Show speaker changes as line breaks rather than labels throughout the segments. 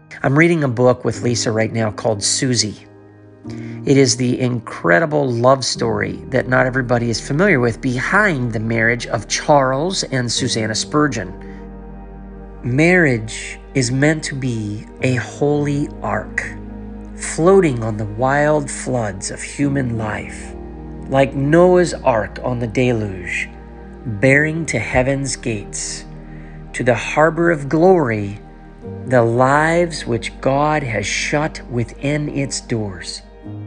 I'm reading a book with Lisa right now called Susie. It is the incredible love story that not everybody is familiar with behind the marriage of Charles and Susanna Spurgeon. Marriage is meant to be a holy ark, floating on the wild floods of human life, like Noah's ark on the deluge, bearing to heaven's gates, to the harbor of glory, the lives which God has shut within its doors.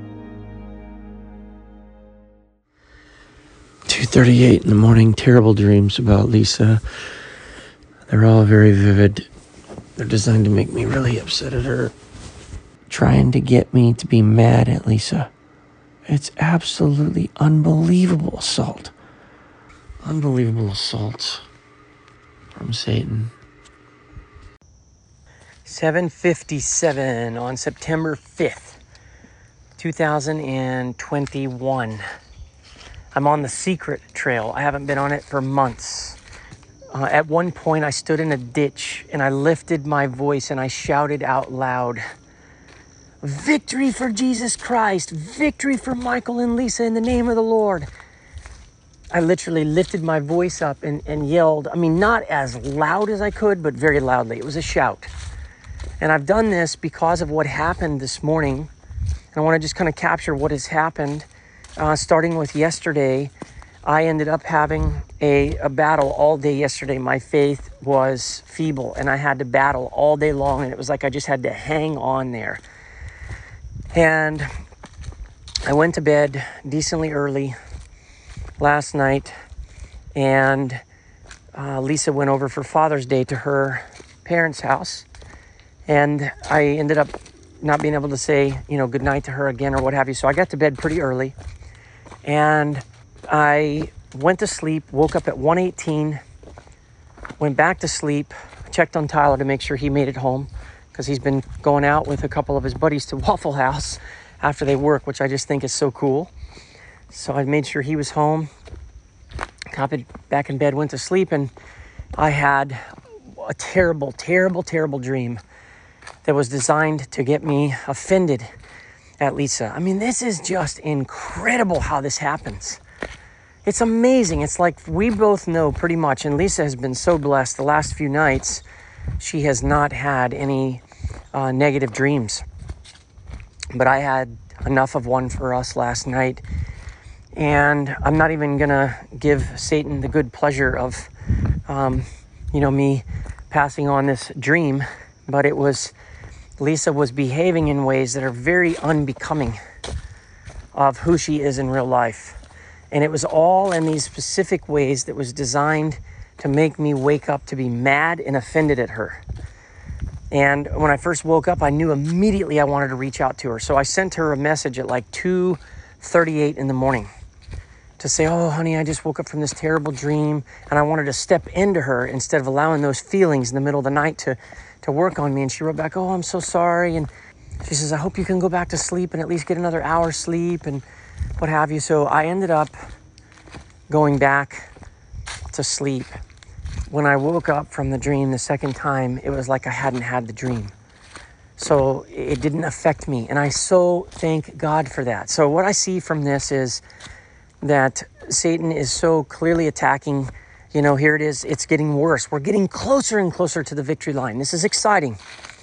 2:38 in the morning, terrible dreams about Lisa. They're all very vivid. They're designed to make me really upset at her, trying to get me to be mad at Lisa. It's absolutely unbelievable assault. Unbelievable assault from Satan. 7:57 on September 5th, 2021. I'm on the secret trail. I haven't been on it for months. At one point, I stood in a ditch and I lifted my voice and I shouted out loud, "Victory for Jesus Christ! Victory for Michael and Lisa in the name of the Lord!" I literally lifted my voice up and yelled. I mean, not as loud as I could, but very loudly. It was a shout. And I've done this because of what happened this morning. And I want to just kind of capture what has happened. Starting with yesterday, I ended up having a battle all day yesterday. My faith was feeble and I had to battle all day long. And it was like I just had to hang on there. And I went to bed decently early last night. And Lisa went over for Father's Day to her parents' house. And I ended up not being able to say, good night to her again or what have you. So I got to bed pretty early. And I went to sleep, woke up at 1:18, went back to sleep, checked on Tyler to make sure he made it home because he's been going out with a couple of his buddies to Waffle House after they work, which I just think is so cool. So I made sure he was home, got back in bed, went to sleep, and I had a terrible, terrible, terrible dream that was designed to get me offended at Lisa. I mean, this is just incredible how this happens. It's amazing. It's like we both know pretty much, and Lisa has been so blessed the last few nights. She has not had any negative dreams. But I had enough of one for us last night. And I'm not even going to give Satan the good pleasure of, me passing on this dream. But it was, Lisa was behaving in ways that are very unbecoming of who she is in real life. And it was all in these specific ways that was designed to make me wake up to be mad and offended at her. And when I first woke up, I knew immediately I wanted to reach out to her. So I sent her a message at like 2:38 in the morning to say, "Oh, honey, I just woke up from this terrible dream." And I wanted to step into her instead of allowing those feelings in the middle of the night to work on me. And she wrote back, "Oh, I'm so sorry." And she says, "I hope you can go back to sleep and at least get another hour's sleep and what have you." So I ended up going back to sleep. When I woke up from the dream the second time, it was like I hadn't had the dream. So it didn't affect me. And I so thank God for that. So what I see from this is that Satan is so clearly attacking. Here it is. It's getting worse. We're getting closer and closer to the victory line. This is exciting.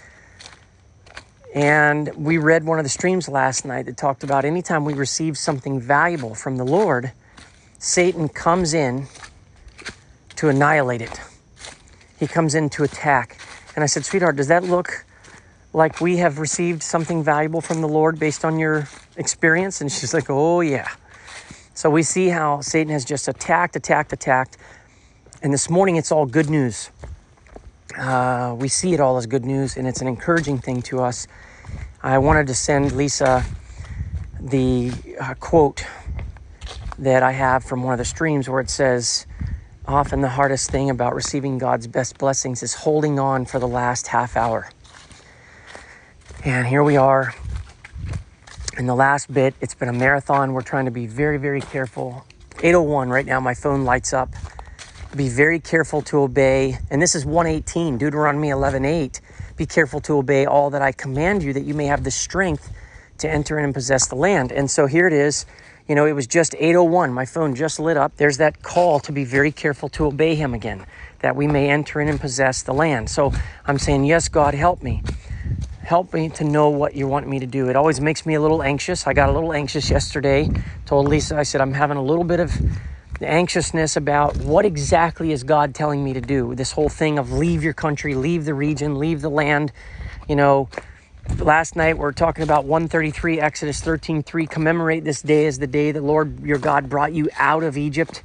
And we read one of the streams last night that talked about anytime we receive something valuable from the Lord, Satan comes in to annihilate it. He comes in to attack. And I said, "Sweetheart, does that look like we have received something valuable from the Lord based on your experience?" And she's like, "Oh, yeah." So we see how Satan has just attacked. And this morning, it's all good news. We see it all as good news, and it's an encouraging thing to us. I wanted to send Lisa the quote that I have from one of the streams where it says, "Often the hardest thing about receiving God's best blessings is holding on for the last half hour." And here we are in the last bit. It's been a marathon. We're trying to be very, very careful. 8:01 right now, my phone lights up. Be very careful to obey. And this is 1:18, Deuteronomy 11:8. be careful to obey all that I command you, that you may have the strength to enter in and possess the land. And so here it is. You know, it was just 8:01. My phone just lit up. There's that call to be very careful to obey him again, that we may enter in and possess the land. So I'm saying, yes, God, help me. Help me to know what you want me to do. It always makes me a little anxious. I got a little anxious yesterday. Told Lisa, I said, I'm having a little bit of anxiousness about what exactly is God telling me to do. This whole thing of leave your country, leave the region, leave the land. You know, last night we're talking about 133, Exodus 13:3. Commemorate this day as the day the Lord your God brought you out of Egypt.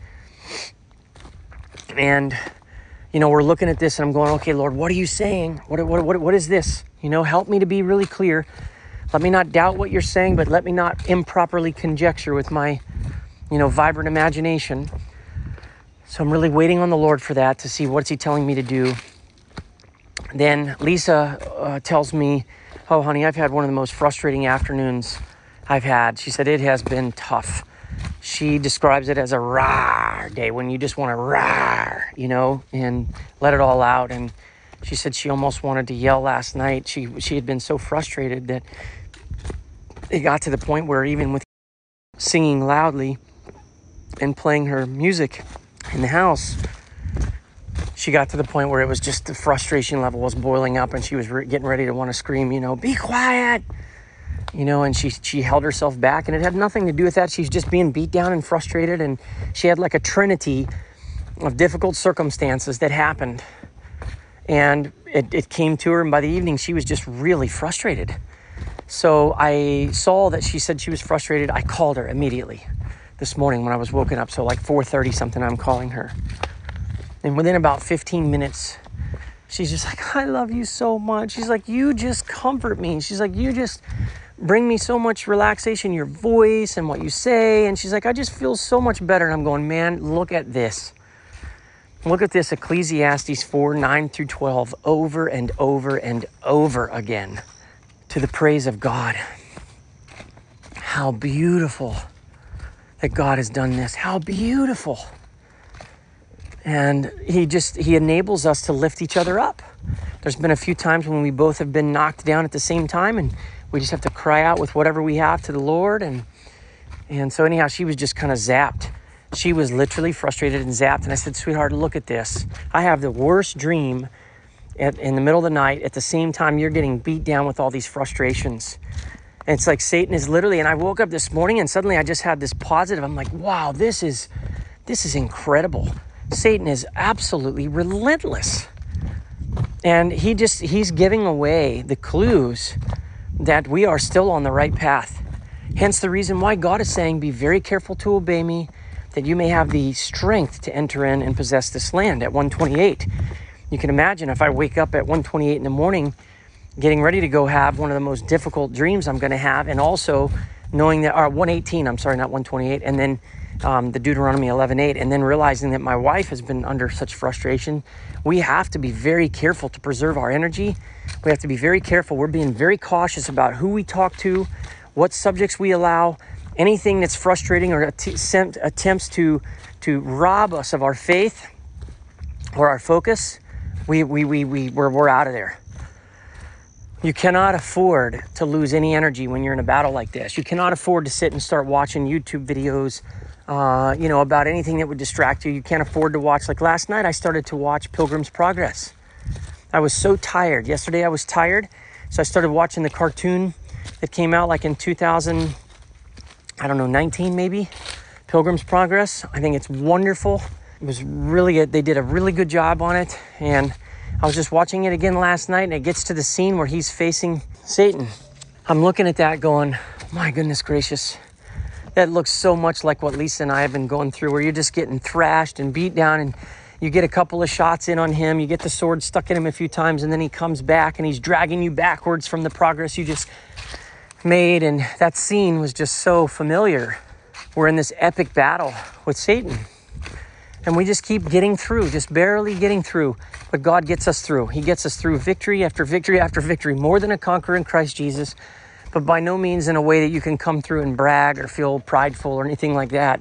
And, you know, we're looking at this and I'm going, okay, Lord, what are you saying? What is this? You know, help me to be really clear. Let me not doubt what you're saying, but let me not improperly conjecture with my, you know, vibrant imagination. So I'm really waiting on the Lord for that, to see what's he telling me to do. Then Lisa tells me, oh, honey, I've had one of the most frustrating afternoons I've had. She said it has been tough. She describes it as a rawr day, when you just want to rawr, you know, and let it all out. And she said she almost wanted to yell last night. She had been so frustrated that it got to the point where even with singing loudly and playing her music in the house, she got to the point where it was just the frustration level was boiling up, and she was getting ready to want to scream, you know, be quiet, you know, and she held herself back, and it had nothing to do with that. She's just being beat down and frustrated, and she had like a trinity of difficult circumstances that happened, and it came to her, and by the evening she was just really frustrated. So I saw that she said she was frustrated. I called her immediately this morning when I was woken up. So like 4:30 something, I'm calling her. And within about 15 minutes, she's just like, I love you so much. She's like, you just comfort me. She's like, you just bring me so much relaxation, your voice and what you say. And she's like, I just feel so much better. And I'm going, man, look at this. Look at this, Ecclesiastes 4:9-12, over and over and over again, to the praise of God. How beautiful that God has done this. How beautiful. And he enables us to lift each other up. There's been a few times when we both have been knocked down at the same time, and we just have to cry out with whatever we have to the Lord. And so anyhow, she was just kind of zapped. She was literally frustrated and zapped. And I said, sweetheart, look at this. I have the worst dream in the middle of the night. At the same time, you're getting beat down with all these frustrations. And it's like Satan is literally, and I woke up this morning and suddenly I just had this positive. I'm like, wow, this is incredible. Satan is absolutely relentless. And he's giving away the clues that we are still on the right path. Hence the reason why God is saying, be very careful to obey me, that you may have the strength to enter in and possess this land at 1:28. You can imagine if I wake up at 1:28 in the morning, getting ready to go have one of the most difficult dreams I'm going to have, and also knowing that, or 1:18, I'm sorry, not 1:28, and then the Deuteronomy 11:8, and then realizing that my wife has been under such frustration. We have to be very careful to preserve our energy. We have to be very careful. We're being very cautious about who we talk to, what subjects we allow, anything that's frustrating or attempts to rob us of our faith or our focus. We're out of there. You cannot afford to lose any energy when you're in a battle like this. You cannot afford to sit and start watching YouTube videos, about anything that would distract you. You can't afford to watch. Like last night, I started to watch Pilgrim's Progress. I was so tired. Yesterday, I was tired. So I started watching the cartoon that came out like in 2019 maybe. Pilgrim's Progress. I think it's wonderful. It was really, they did a really good job on it. And I was just watching it again last night, and it gets to the scene where he's facing Satan. I'm looking at that going, my goodness gracious. That looks so much like what Lisa and I have been going through, where you're just getting thrashed and beat down, and you get a couple of shots in on him. You get the sword stuck in him a few times, and then he comes back and he's dragging you backwards from the progress you just made. And that scene was just so familiar. We're in this epic battle with Satan. And we just keep getting through, just barely getting through. But God gets us through. He gets us through victory after victory after victory, more than a conqueror in Christ Jesus, but by no means in a way that you can come through and brag or feel prideful or anything like that.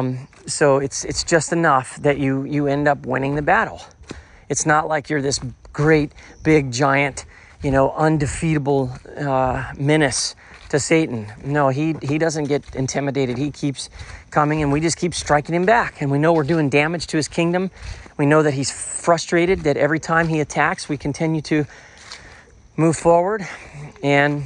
So it's just enough that you end up winning the battle. It's not like you're this great, big, giant, undefeatable menace to Satan. No, he doesn't get intimidated. He keeps coming, and we just keep striking him back. And we know we're doing damage to his kingdom. We know that he's frustrated, that every time he attacks, we continue to move forward. And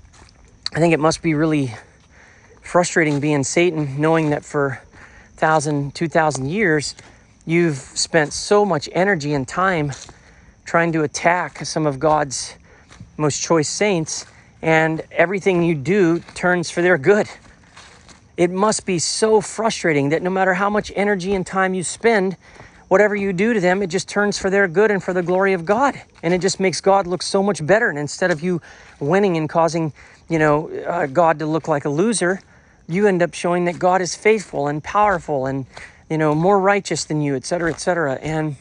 I think it must be really frustrating being Satan, knowing that for 1,000, 2,000 years, you've spent so much energy and time trying to attack some of God's most choice saints, and everything you do turns for their good. It must be so frustrating that no matter how much energy and time you spend, whatever you do to them, it just turns for their good and for the glory of God. And it just makes God look so much better. And instead of you winning and causing, God to look like a loser, you end up showing that God is faithful and powerful and, more righteous than you, et cetera, et cetera. And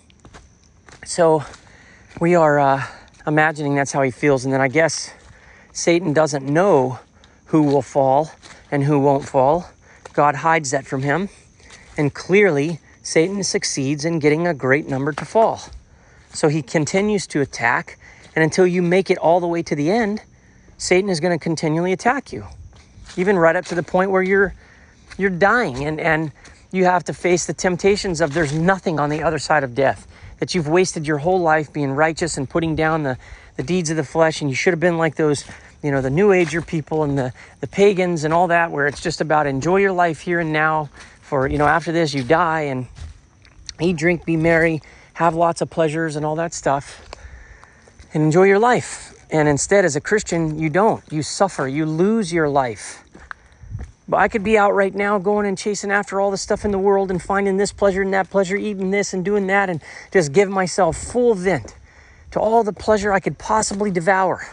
so we are imagining that's how he feels. And then I guess Satan doesn't know who will fall and who won't fall. God hides that from him. And clearly, Satan succeeds in getting a great number to fall. So he continues to attack. And until you make it all the way to the end, Satan is going to continually attack you. Even right up to the point where you're dying and you have to face the temptations of there's nothing on the other side of death. That you've wasted your whole life being righteous and putting down the deeds of the flesh, and you should have been like those, the New Ager people and the pagans and all that, where it's just about enjoy your life here and now, for, after this you die, and eat, drink, be merry, have lots of pleasures and all that stuff, and enjoy your life. And instead, as a Christian, you don't. You suffer. You lose your life. But I could be out right now going and chasing after all the stuff in the world and finding this pleasure and that pleasure, eating this and doing that, and just give myself full vent to all the pleasure I could possibly devour.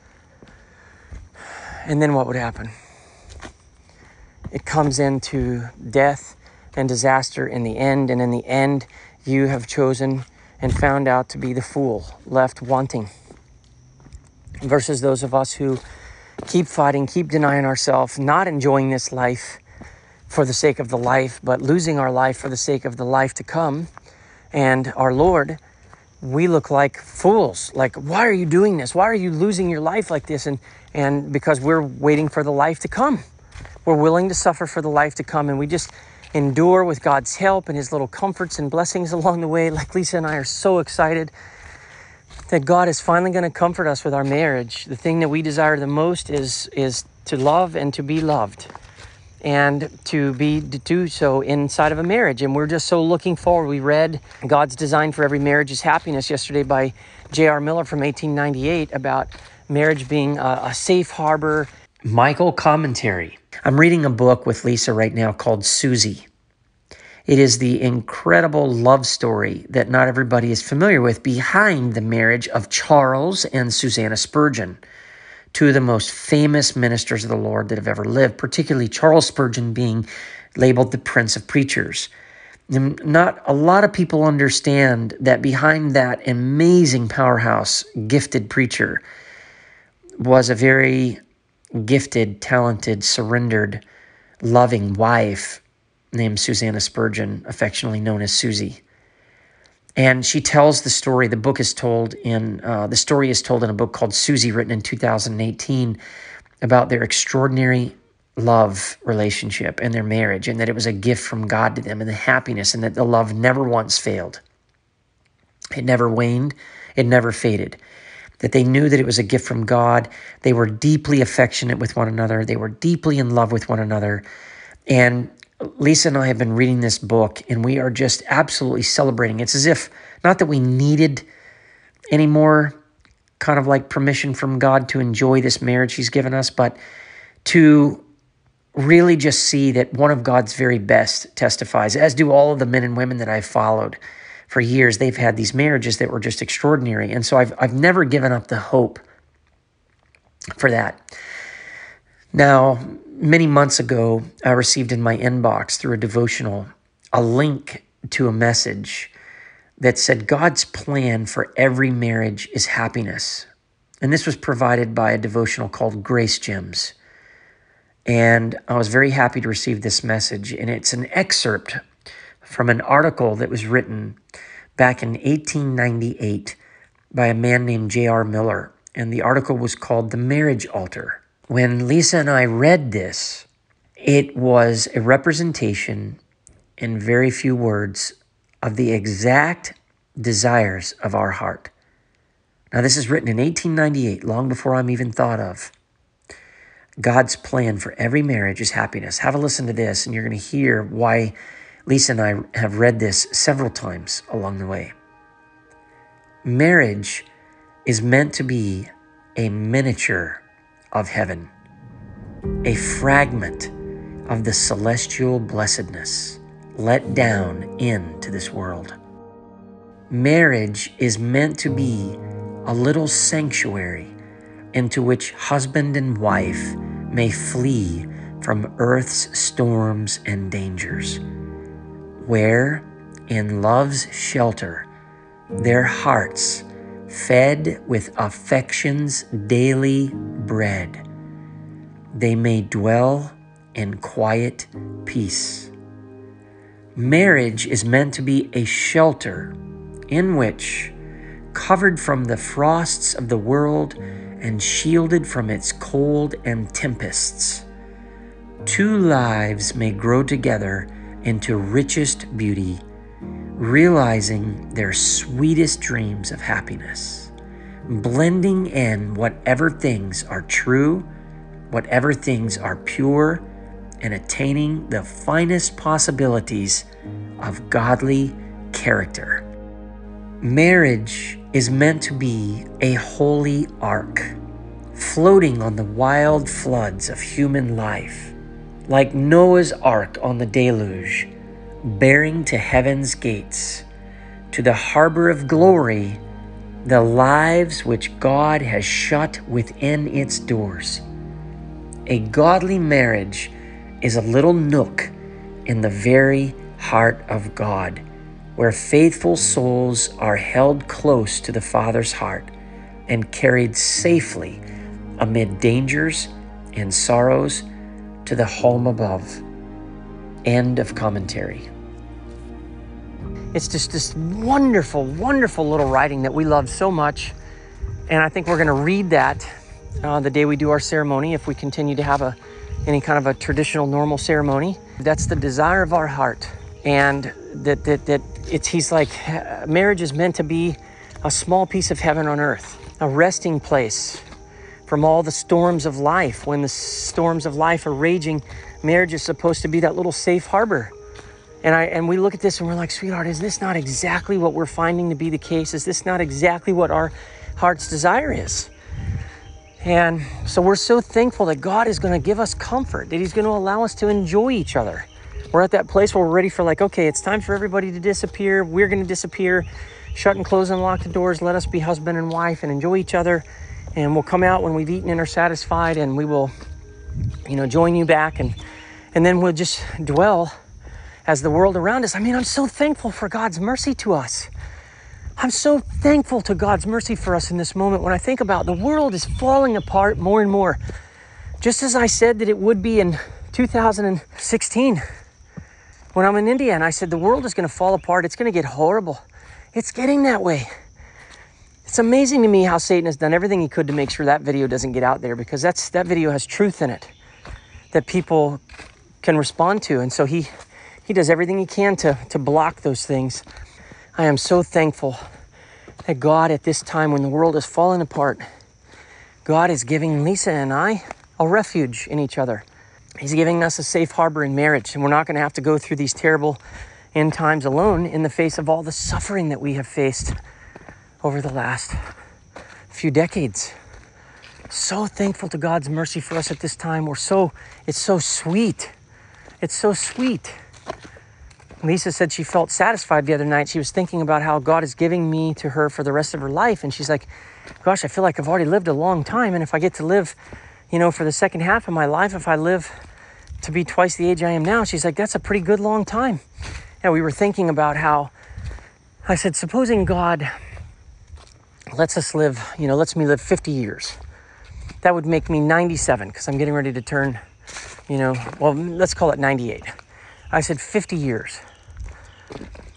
And then what would happen? It comes into death and disaster in the end. And in the end, you have chosen and found out to be the fool, left wanting. Versus those of us who keep fighting, keep denying ourselves, not enjoying this life for the sake of the life, but losing our life for the sake of the life to come. And our Lord, we look like fools. Like, why are you doing this? Why are you losing your life like this? And because we're waiting for the life to come. We're willing to suffer for the life to come, and we just endure with God's help and his little comforts and blessings along the way. Like Lisa and I are so excited that God is finally going to comfort us with our marriage. The thing that we desire the most is to love and to be loved, and to do so inside of a marriage. And we're just so looking forward. We read God's Design for Every Marriage is Happiness yesterday by J.R. Miller from 1898 about marriage being a safe harbor. Michael commentary. I'm reading a book with Lisa right now called Susie. It is the incredible love story that not everybody is familiar with behind the marriage of Charles and Susanna Spurgeon, two of the most famous ministers of the Lord that have ever lived, particularly Charles Spurgeon being labeled the Prince of Preachers. And not a lot of people understand that behind that amazing powerhouse, gifted preacher was a very gifted, talented, surrendered, loving wife named Susanna Spurgeon, affectionately known as Susie. And she tells the story. The story is told in a book called Susie, written in 2018, about their extraordinary love relationship and their marriage, and that it was a gift from God to them, and the happiness, and that the love never once failed. It never waned. It never faded. That they knew that it was a gift from God. They were deeply affectionate with one another. They were deeply in love with one another. And Lisa and I have been reading this book, and we are just absolutely celebrating. It's as if, not that we needed any more kind of like permission from God to enjoy this marriage he's given us, but to really just see that one of God's very best testifies, as do all of the men and women that I've followed for years. They've had these marriages that were just extraordinary. And so I've never given up the hope for that. Now, many months ago, I received in my inbox through a devotional a link to a message that said God's plan for every marriage is happiness. And this was provided by a devotional called Grace Gems. And I was very happy to receive this message. And it's an excerpt from an article that was written back in 1898 by a man named J.R. Miller, and the article was called The Marriage Altar. When Lisa and I read this, it was a representation in very few words of the exact desires of our heart. Now, this is written in 1898, long before I'm even thought of. God's plan for every marriage is happiness. Have a listen to this, and you're going to hear why Lisa and I have read this several times along the way. Marriage is meant to be a miniature of heaven, a fragment of the celestial blessedness let down into this world. Marriage is meant to be a little sanctuary into which husband and wife may flee from earth's storms and dangers, where, in love's shelter, their hearts, fed with affection's daily bread, they may dwell in quiet peace. Marriage is meant to be a shelter in which, covered from the frosts of the world and shielded from its cold and tempests, two lives may grow together into richest beauty, realizing their sweetest dreams of happiness, blending in whatever things are true, whatever things are pure, and attaining the finest possibilities of godly character. Marriage is meant to be a holy ark, floating on the wild floods of human life, like Noah's ark on the deluge, bearing to heaven's gates, to the harbor of glory, the lives which God has shut within its doors. A godly marriage is a little nook in the very heart of God, where faithful souls are held close to the Father's heart and carried safely amid dangers and sorrows to the home above. End of commentary. It's just this wonderful, wonderful little writing that we love so much. And I think we're going to read that the day we do our ceremony, if we continue to have any kind of a traditional, normal ceremony. That's the desire of our heart. And he's like, marriage is meant to be a small piece of heaven on earth, a resting place from all the storms of life. When the storms of life are raging, marriage is supposed to be that little safe harbor. And we look at this and we're like, sweetheart, is this not exactly what we're finding to be the case? Is this not exactly what our heart's desire is? And so we're so thankful that God is going to give us comfort, that he's going to allow us to enjoy each other. We're at that place where we're ready for, like, okay, it's time for everybody to disappear. We're going to disappear. Shut and close and lock the doors. Let us be husband and wife and enjoy each other. And we'll come out when we've eaten and are satisfied, and we will, join you back. And then we'll just dwell as the world around us. I mean, I'm so thankful for God's mercy to us. I'm so thankful to God's mercy for us in this moment. When I think about the world is falling apart more and more, just as I said that it would be in 2016 when I'm in India, and I said the world is going to fall apart. It's going to get horrible. It's getting that way. It's amazing to me how Satan has done everything he could to make sure that video doesn't get out there, because that video has truth in it that people can respond to. And so he does everything he can to block those things. I am so thankful that God, at this time when the world is falling apart, God is giving Lisa and I a refuge in each other. He's giving us a safe harbor in marriage, and we're not going to have to go through these terrible end times alone in the face of all the suffering that we have faced over the last few decades. So thankful to God's mercy for us at this time. It's so sweet. It's so sweet. Lisa said she felt satisfied the other night. She was thinking about how God is giving me to her for the rest of her life. And she's like, gosh, I feel like I've already lived a long time. And if I get to live, for the second half of my life, if I live to be twice the age I am now, she's like, that's a pretty good long time. And we were thinking about how, I said, supposing God lets me live 50 years. That would make me 97, because I'm getting ready to turn, let's call it 98. I said 50 years.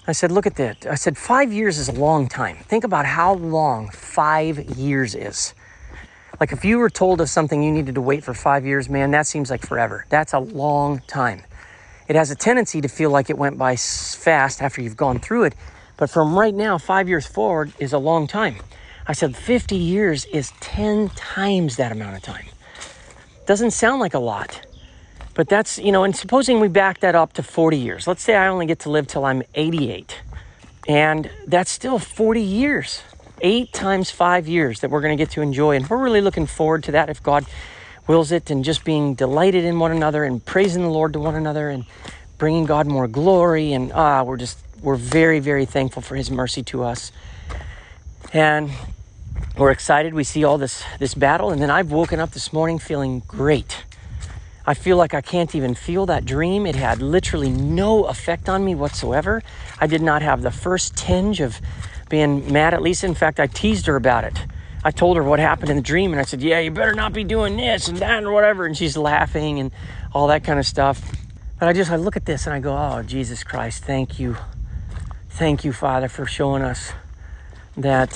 I said, look at that. I said, 5 years is a long time. Think about how long 5 years is. Like if you were told of something you needed to wait for 5 years, man, that seems like forever. That's a long time. It has a tendency to feel like it went by fast after you've gone through it. But from right now, 5 years forward is a long time. I said 50 years is 10 times that amount of time. Doesn't sound like a lot. But that's, and supposing we back that up to 40 years. Let's say I only get to live till I'm 88. And that's still 40 years. 8 times 5 years that we're going to get to enjoy. And we're really looking forward to that if God wills it, and just being delighted in one another and praising the Lord to one another and bringing God more glory. And we're very, very thankful for his mercy to us. And we're excited. We see all this battle. And then I've woken up this morning feeling great. I feel like I can't even feel that dream. It had literally no effect on me whatsoever. I did not have the first tinge of being mad at Lisa. In fact, I teased her about it. I told her what happened in the dream, and I said, yeah, you better not be doing this and that and whatever. And she's laughing and all that kind of stuff. But I look at this and I go, oh, Jesus Christ, thank you. Thank you, Father, for showing us that,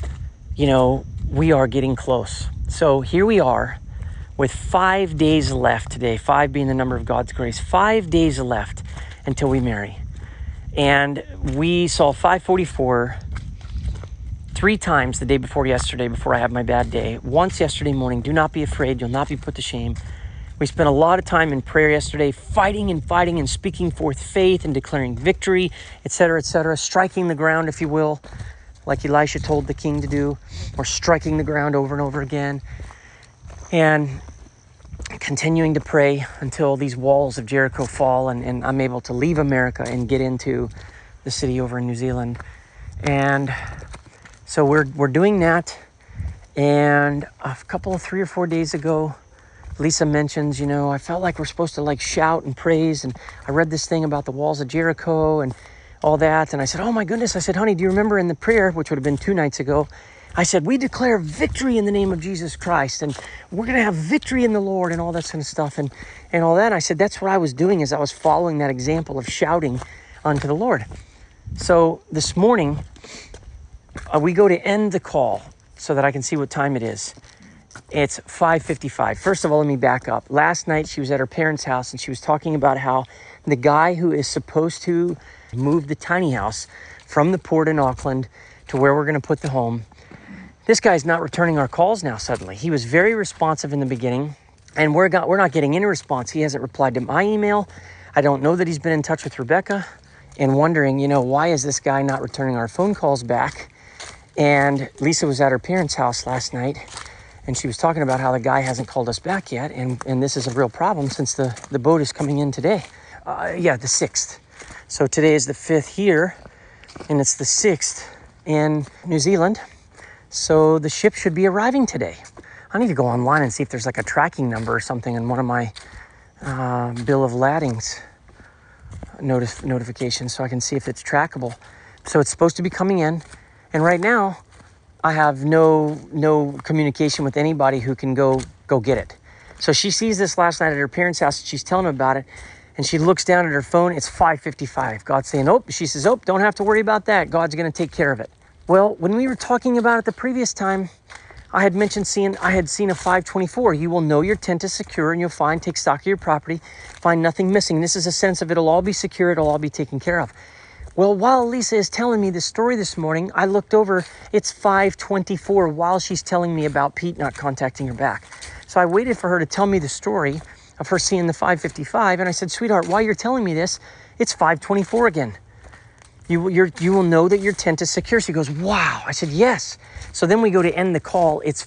we are getting close. So here we are, with 5 days left today, 5 being the number of God's grace, 5 days left until we marry. And we saw 544 3 times the day before yesterday, before I had my bad day. Once yesterday morning, do not be afraid, you'll not be put to shame. We spent a lot of time in prayer yesterday, fighting and speaking forth faith and declaring victory, etc., striking the ground, if you will, like Elisha told the king to do, or striking the ground over and over again. And continuing to pray until these walls of Jericho fall and I'm able to leave America and get into the city over in New Zealand. And so we're doing that. And a couple of 3 or 4 days ago, Lisa mentions, I felt like we're supposed to shout and praise. And I read this thing about the walls of Jericho and all that. And I said, oh my goodness. I said, honey, do you remember in the prayer, which would have been 2 nights ago, I said, we declare victory in the name of Jesus Christ, and we're going to have victory in the Lord and all that kind of stuff and all that. And I said, that's what I was doing, is I was following that example of shouting unto the Lord. So this morning, we go to end the call so that I can see what time it is. It's 5:55. First of all, let me back up. Last night, she was at her parents' house, and she was talking about how the guy who is supposed to move the tiny house from the port in Auckland to where we're going to put the home, this guy's not returning our calls now suddenly. He was very responsive in the beginning, and we're not getting any response. He hasn't replied to my email. I don't know that he's been in touch with Rebecca, and wondering, why is this guy not returning our phone calls back? And Lisa was at her parents' house last night, and she was talking about how the guy hasn't called us back yet, and this is a real problem since the boat is coming in today. The 6th. So today is the 5th here, and it's the 6th in New Zealand. So the ship should be arriving today. I need to go online and see if there's a tracking number or something in one of my bill of ladings notifications so I can see if it's trackable. So it's supposed to be coming in. And right now, I have no communication with anybody who can go get it. So she sees this last night at her parents' house, and she's telling them about it. And she looks down at her phone. It's 5:55. God's saying, she says, don't have to worry about that. God's going to take care of it. Well, when we were talking about it the previous time, I had mentioned I had seen a 5:24. You will know your tent is secure, and you'll take stock of your property, find nothing missing. This is a sense of it'll all be secure, it'll all be taken care of. Well, while Lisa is telling me this story this morning, I looked over, it's 5:24 while she's telling me about Pete not contacting her back. So I waited for her to tell me the story of her seeing the 5:55, and I said, sweetheart, while you're telling me this, it's 5:24 again. You will know that your tent is secure. She goes, wow. I said, yes. So then we go to end the call. It's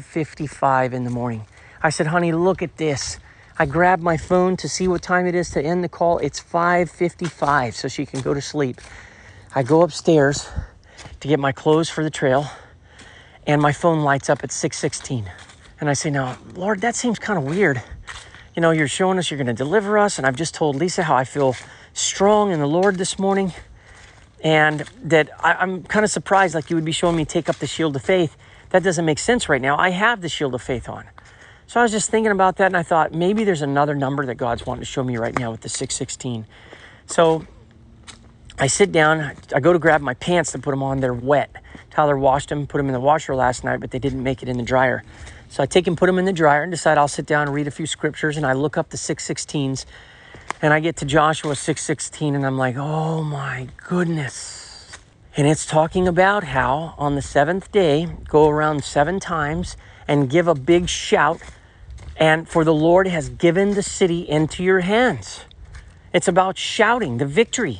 5:55 in the morning. I said, honey, look at this. I grabbed my phone to see what time it is to end the call. It's 5:55, so she can go to sleep. I go upstairs to get my clothes for the trail, and my phone lights up at 6:16. And I say, now, Lord, that seems kind of weird. You're showing us you're going to deliver us, and I've just told Lisa how I feel strong in the Lord this morning. And that I'm kind of surprised, you would be showing me take up the shield of faith. That doesn't make sense right now. I have the shield of faith on. So I was just thinking about that, and I thought maybe there's another number that God's wanting to show me right now with the 6:16. So I sit down, I go to grab my pants to put them on. They're wet. Tyler washed them, put them in the washer last night, but they didn't make it in the dryer. So I take and put them in the dryer and decide I'll sit down and read a few scriptures, and I look up the 6:16s, and I get to Joshua 6:16, and I'm like, oh my goodness. And it's talking about how on the seventh day, go around 7 times and give a big shout, and for the Lord has given the city into your hands. It's about shouting the victory.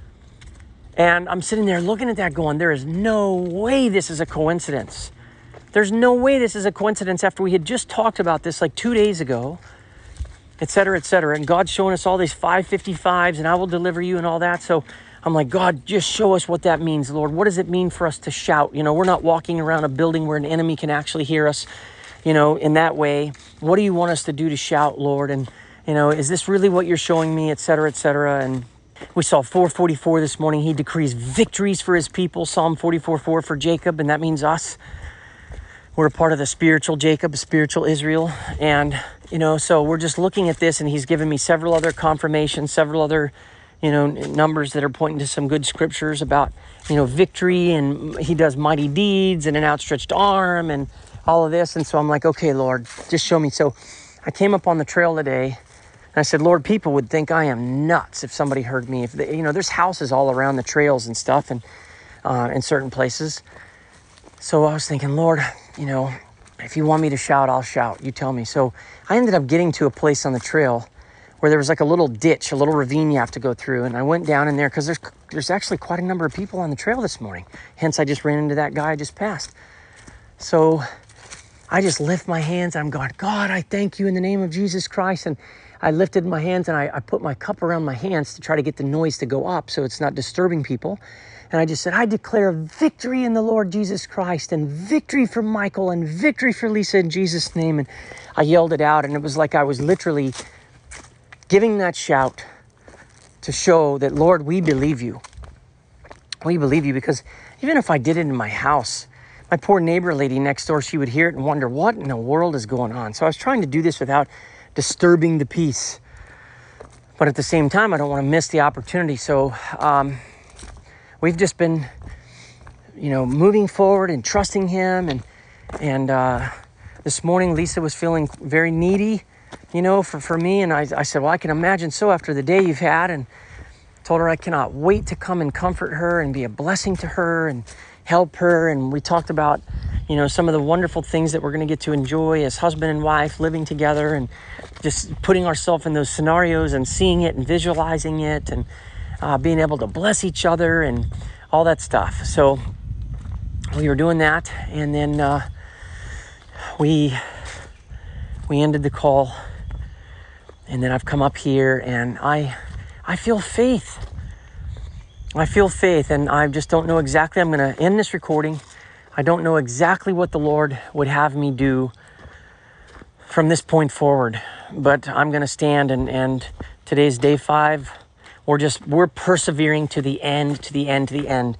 And I'm sitting there looking at that going, there is no way this is a coincidence. There's no way this is a coincidence after we had just talked about this like 2 days ago, et cetera, et cetera. And God's showing us all these 555s and I will deliver you and all that. So I'm like, God, just show us what that means, Lord. What does it mean for us to shout? You know, we're not walking around a building where an enemy can actually hear us, you know, in that way. What do you want us to do to shout, Lord? And, you know, is this really what you're showing me, et cetera, et cetera? And we saw 444 this morning. He decrees victories for his people. Psalm 44:4 for Jacob, and that means us. We're a part of the spiritual Jacob, spiritual Israel. And, you know, so we're just looking at this, and he's given me several other confirmations, several other, you know, numbers that are pointing to some good scriptures about, you know, victory, and he does mighty deeds and an outstretched arm and all of this. And so I'm like, okay, Lord, just show me. So I came up on the trail today, and I said, Lord, people would think I am nuts if somebody heard me. If they, you know, there's houses all around the trails and stuff, and in certain places. So I was thinking, Lord, you know, if you want me to shout, I'll shout. You tell me. So I ended up getting to a place on the trail where there was like a little ditch, a little ravine you have to go through. And I went down in there because there's actually quite a number of people on the trail this morning. Hence, I just ran into that guy I just passed. So I just lift my hands. I'm going, God, I thank you in the name of Jesus Christ. And I lifted my hands and I put my cup around my hands to try to get the noise to go up so it's not disturbing people. And I just said, I declare victory in the Lord Jesus Christ, and victory for Michael, and victory for Lisa in Jesus' name. And I yelled it out, and it was like I was literally giving that shout to show that, Lord, we believe you. We believe you, because even if I did it in my house, my poor neighbor lady next door, she would hear it and wonder, what in the world is going on? So I was trying to do this without disturbing the peace. But at the same time, I don't want to miss the opportunity. So we've just been, you know, moving forward and trusting him. And this morning, Lisa was feeling very needy, you know, for me. And I said, well, I can imagine so after the day you've had. And told her I cannot wait to come and comfort her and be a blessing to her and help her. And we talked about, you know, some of the wonderful things that we're going to get to enjoy as husband and wife living together, and just putting ourselves in those scenarios and seeing it and visualizing it, and being able to bless each other and all that stuff. So we were doing that, and then we ended the call, and then I've come up here, and I feel faith. I feel faith, and I just don't know exactly. I'm going to end this recording. I don't know exactly what the Lord would have me do from this point forward, but I'm going to stand, and today's day 5. We're persevering to the end, to the end, to the end.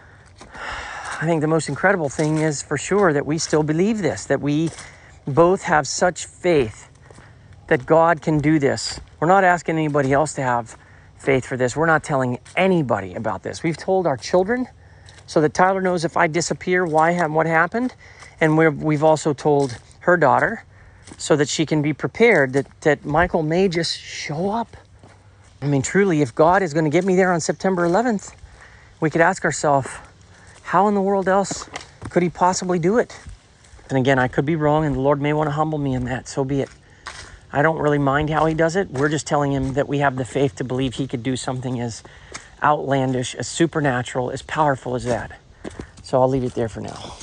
I think the most incredible thing is for sure that we still believe this, that we both have such faith that God can do this. We're not asking anybody else to have faith for this. We're not telling anybody about this. We've told our children so that Tyler knows if I disappear, what happened. And we've also told her daughter so that she can be prepared that Michael may just show up. I mean, truly, if God is going to get me there on September 11th, we could ask ourselves, how in the world else could he possibly do it? And again, I could be wrong, and the Lord may want to humble me in that. So be it. I don't really mind how he does it. We're just telling him that we have the faith to believe he could do something as outlandish, as supernatural, as powerful as that. So I'll leave it there for now.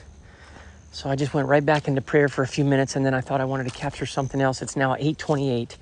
So I just went right back into prayer for a few minutes, and then I thought I wanted to capture something else. It's now 8:28.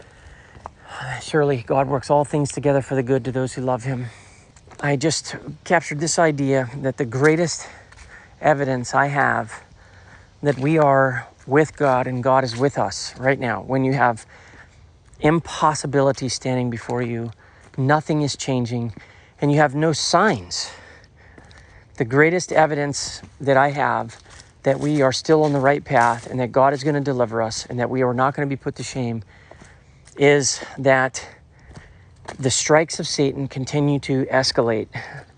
Surely God works all things together for the good to those who love him. I just captured this idea that the greatest evidence I have that we are with God and God is with us right now, when you have impossibility standing before you, nothing is changing, and you have no signs. The greatest evidence that I have that we are still on the right path and that God is going to deliver us and that we are not going to be put to shame is that the strikes of Satan continue to escalate.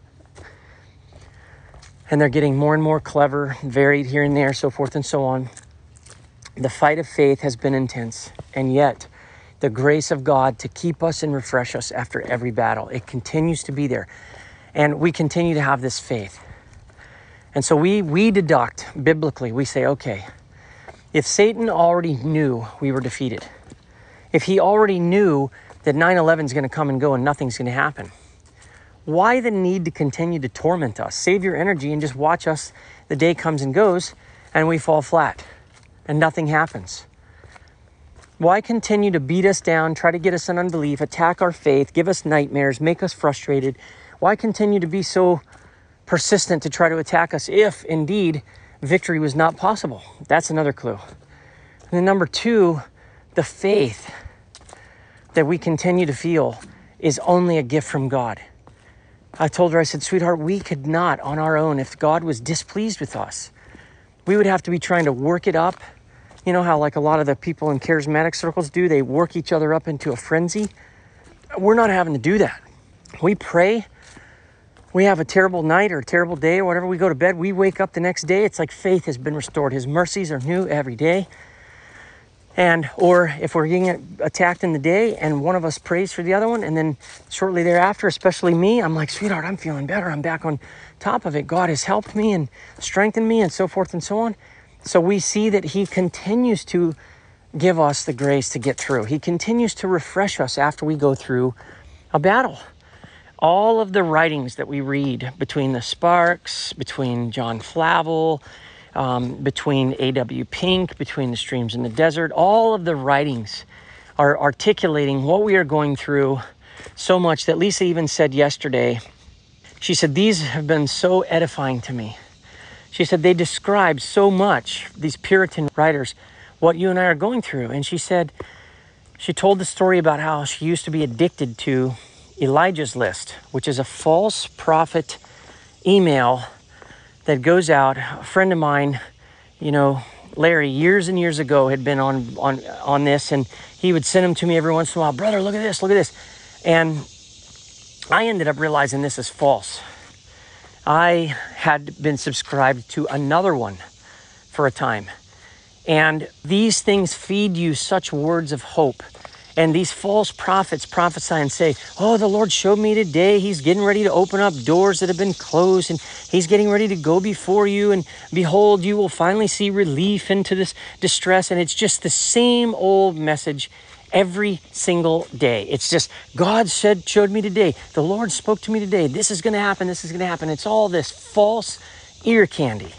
And they're getting more and more clever, varied here and there, so forth and so on. The fight of faith has been intense, and yet the grace of God to keep us and refresh us after every battle, it continues to be there. And we continue to have this faith. And so we deduct biblically, we say, okay, if Satan already knew we were defeated, if he already knew that 9/11 is going to come and go and nothing's going to happen, why the need to continue to torment us? Save your energy and just watch us. The day comes and goes and we fall flat and nothing happens. Why continue to beat us down, try to get us in unbelief, attack our faith, give us nightmares, make us frustrated? Why continue to be so persistent to try to attack us if indeed victory was not possible? That's another clue. And then number two, the faith that we continue to feel is only a gift from God. I told her, I said, sweetheart, we could not on our own, if God was displeased with us, we would have to be trying to work it up. You know how like a lot of the people in charismatic circles do, they work each other up into a frenzy. We're not having to do that. We pray, we have a terrible night or a terrible day or whatever, we go to bed, we wake up the next day, it's like faith has been restored. His mercies are new every day. Or if we're getting attacked in the day and one of us prays for the other one, and then shortly thereafter, especially me, I'm like, sweetheart, I'm feeling better. I'm back on top of it. God has helped me and strengthened me and so forth and so on. So we see that he continues to give us the grace to get through. He continues to refresh us after we go through a battle. All of the writings that we read between the Sparks, between John Flavel, between A.W. Pink, between the Streams in the Desert, all of the writings are articulating what we are going through so much that Lisa even said yesterday, she said, these have been so edifying to me. She said, they describe so much, these Puritan writers, what you and I are going through. And she said, she told the story about how she used to be addicted to Elijah's List, which is a false prophet email that goes out. A friend of mine, Larry, years and years ago had been on this, and he would send them to me every once in a while. Brother, look at this. And I ended up realizing this is false. I had been subscribed to another one for a time. And these things feed you such words of hope. And these false prophets prophesy and say, oh, the Lord showed me today. He's getting ready to open up doors that have been closed. And he's getting ready to go before you. And behold, you will finally see relief into this distress. And it's just the same old message every single day. It's just, God showed me today. The Lord spoke to me today. This is going to happen. This is going to happen. It's all this false ear candy.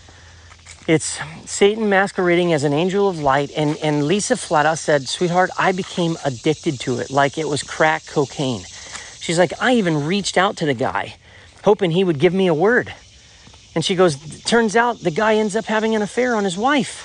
It's Satan masquerading as an angel of light. And Lisa flat out said, sweetheart, I became addicted to it like it was crack cocaine. She's like, I even reached out to the guy, hoping he would give me a word. And she goes, turns out the guy ends up having an affair on his wife.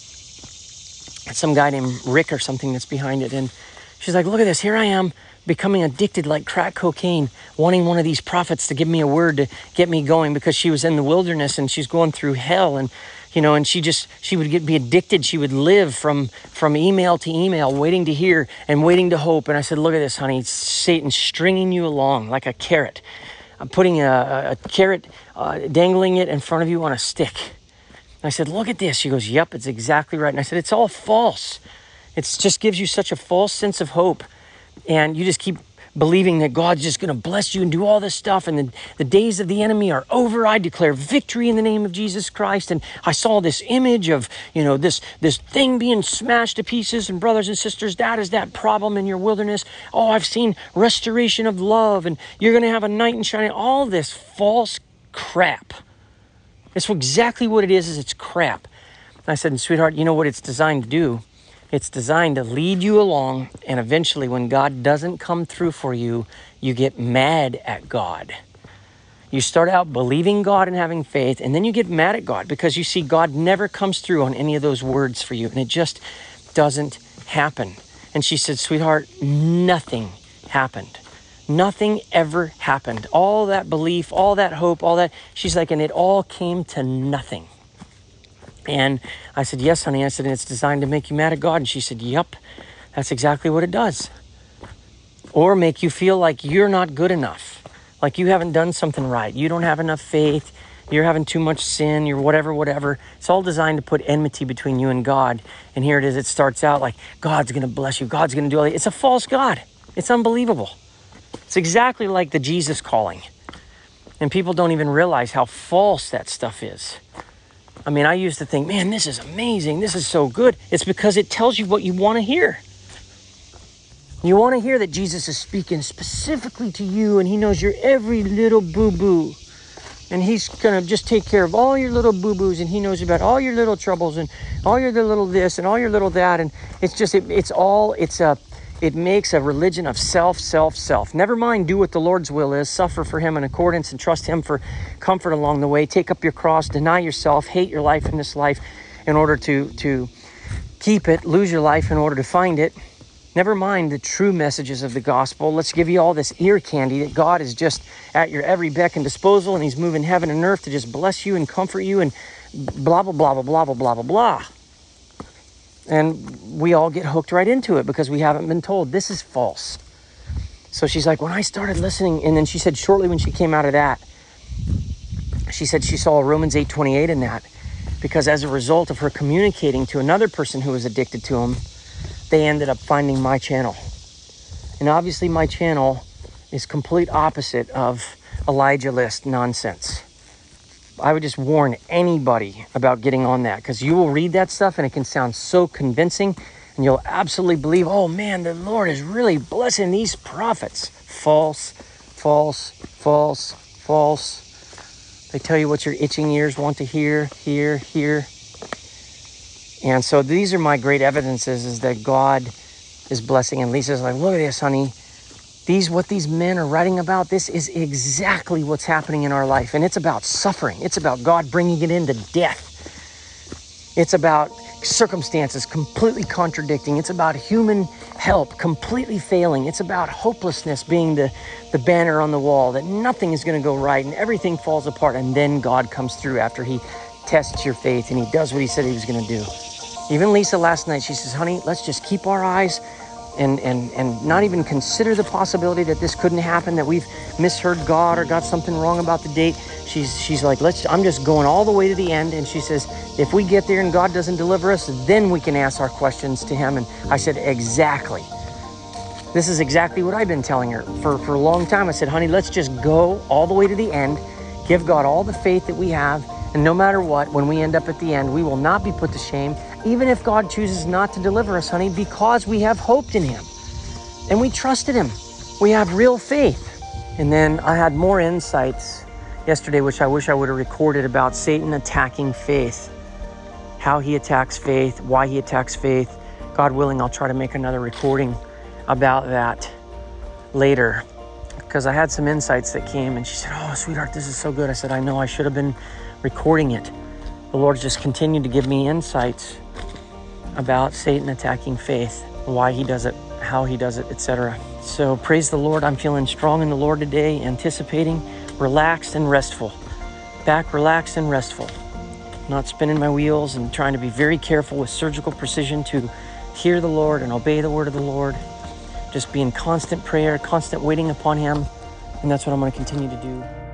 It's some guy named Rick or something that's behind it. And she's like, look at this. Here I am becoming addicted like crack cocaine, wanting one of these prophets to give me a word to get me going, because she was in the wilderness and she's going through hell. And and she would be addicted. She would live from email to email, waiting to hear and waiting to hope. And I said, look at this, honey. It's Satan stringing you along like a carrot. I'm putting a carrot, dangling it in front of you on a stick. And I said, look at this. She goes, yep, it's exactly right. And I said, it's all false. It just gives you such a false sense of hope. And you just keep believing that God's just going to bless you and do all this stuff. And the days of the enemy are over. I declare victory in the name of Jesus Christ. And I saw this image of, this thing being smashed to pieces. And brothers and sisters, that is that problem in your wilderness. Oh, I've seen restoration of love. And you're going to have a knight in shining. All this false crap. That's exactly what it is it's crap. And I said, sweetheart, you know what it's designed to do? It's designed to lead you along, and eventually when God doesn't come through for you, you get mad at God. You start out believing God and having faith, and then you get mad at God because you see God never comes through on any of those words for you, and it just doesn't happen. And she said, sweetheart, nothing happened. Nothing ever happened. All that belief, all that hope, all that, she's like, and it all came to nothing. And I said, yes, honey. I said, and it's designed to make you mad at God. And she said, yep, that's exactly what it does. or make you feel like you're not good enough, like you haven't done something right. You don't have enough faith. You're having too much sin. You're whatever. It's all designed to put enmity between you and God. And here it is. It starts out like God's going to bless you. God's going to do all that. It's a false God. It's unbelievable. It's exactly like the Jesus calling. And people don't even realize how false that stuff is. I mean, I used to think, man, this is amazing. This is so good. It's because it tells you what you want to hear. You want to hear that Jesus is speaking specifically to you and he knows your every little boo-boo. And he's going to just take care of all your little boo-boos, and he knows about all your little troubles and all your little this and all your little that. And it's just, it makes a religion of self. Never mind, do what the Lord's will is, suffer for him in accordance and trust him for comfort along the way. Take up your cross, deny yourself, hate your life in this life in order to keep it, lose your life in order to find it. Never mind the true messages of the gospel. Let's give you all this ear candy that God is just at your every beck and disposal, and he's moving heaven and earth to just bless you and comfort you and blah, blah, blah, blah, blah, blah, blah, blah, blah. And we all get hooked right into it because we haven't been told this is false. So she's like, when I started listening, and then she said shortly when she came out of that, she said she saw Romans 8:28 in that, because as a result of her communicating to another person who was addicted to him, they ended up finding my channel. And obviously my channel is complete opposite of Elijah List nonsense. I would just warn anybody about getting on that, because you will read that stuff and it can sound so convincing and you'll absolutely believe, oh man, the Lord is really blessing these prophets. False. They tell you what your itching ears want to hear. And so these are my great evidences, is that God is blessing. And Lisa's like, look at this, honey. What these men are writing about, this is exactly what's happening in our life. And it's about suffering. It's about God bringing it into death. It's about circumstances completely contradicting. It's about human help completely failing. It's about hopelessness being the banner on the wall, that nothing is going to go right and everything falls apart. And then God comes through after he tests your faith and he does what he said he was going to do. Even Lisa last night, she says, honey, let's just keep our eyes and not even consider the possibility that this couldn't happen, that we've misheard God or got something wrong about the date. She's like, I'm just going all the way to the end. And she says, if we get there and God doesn't deliver us, then we can ask our questions to him. And I said, exactly. This is exactly what I've been telling her for a long time. I said, honey, let's just go all the way to the end, give God all the faith that we have. And no matter what, when we end up at the end, we will not be put to shame, even if God chooses not to deliver us, honey, because we have hoped in him and we trusted him. We have real faith. And then I had more insights yesterday, which I wish I would have recorded, about Satan attacking faith, how he attacks faith, why he attacks faith. God willing, I'll try to make another recording about that later, because I had some insights that came, and she said, oh, sweetheart, this is so good. I said, I know, I should have been recording it. The Lord just continued to give me insights about Satan attacking faith, why he does it, how he does it, etc. So praise the Lord. I'm feeling strong in the Lord today, anticipating, relaxed and restful. Back relaxed and restful. Not spinning my wheels and trying to be very careful with surgical precision to hear the Lord and obey the word of the Lord. Just be in constant prayer, constant waiting upon him. And that's what I'm going to continue to do.